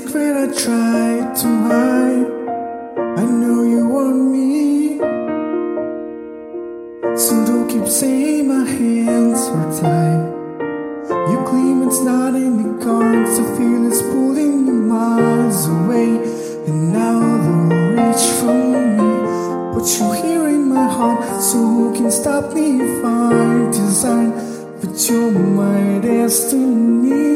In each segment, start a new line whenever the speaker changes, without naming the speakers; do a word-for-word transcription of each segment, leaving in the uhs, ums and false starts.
secret I tried to hide. I know you want me, so don't keep saying my hands are tied. You claim it's not in the cards, I feel it's pulling you miles away, and now they'll reach from me. But you're here in my heart, so who can stop me if I design? But you're my destiny.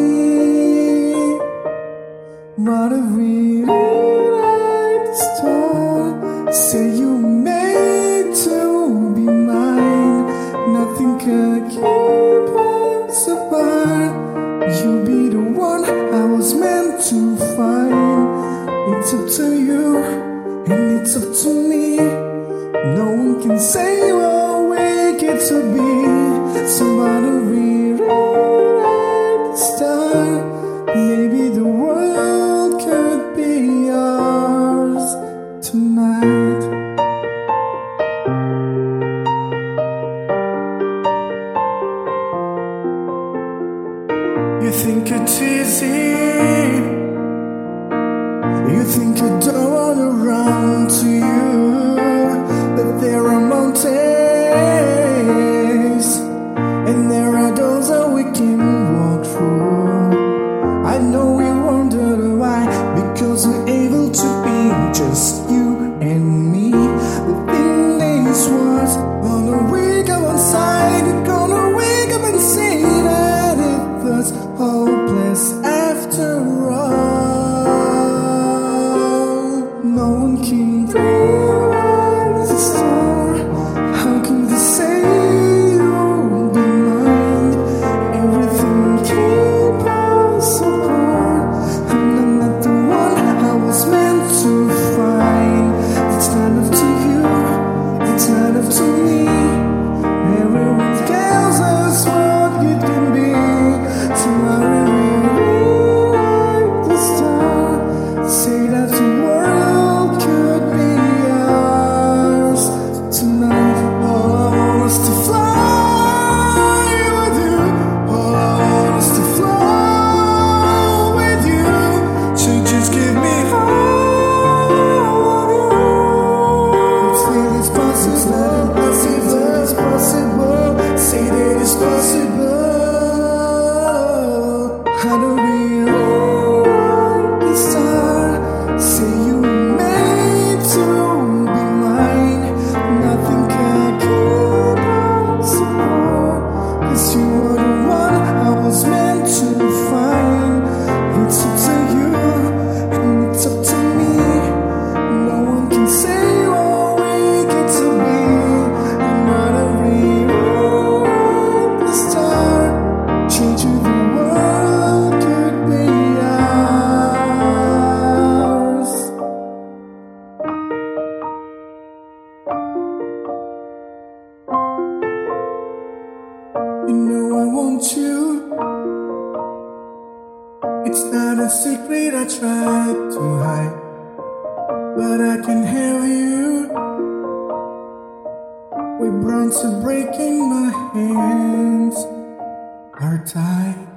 What if we rewrite the story? Say you made to be mine. Nothing can keep us apart. You'll be the one I was meant to find. It's up to you, and it's up to me. No one can say what we get to be. So why don't we rewrite the start? Maybe the world could be ours tonight. You think it's easy, you think I don't wanna run to you, but there are mountains, and there are doors that we can walk through. I know we wondered why, because we're able to be just you and me. The thing is was, gonna wake up inside, you're gonna wake up and see that it was hopeless after all. No one can rewrite the story. How can they say you'll be mine? Everything keep us apart. I'm not the one I was meant to find. It's not up to you, it's not up to me. Everyone tells us what it can be. So I rewrite the star. Say that the world could be ours tonight. All I want is to fly with you. All I want is to fly with you. So just give me all of you. Let's say it's possible. Let's say that it's possible. Say that it's possible. How do we rewrite the start? Say you made to be mine. Nothing can keep us apart. 'Cause you are the one I was meant to find. It's up to you, and it's up to me. No one can say what we get to be. And not a rewrite the start. Change you the world could be ours. You know I want you. It's not a secret I tried to hide, but I can have you. We're bronze to breaking, my hands are tied.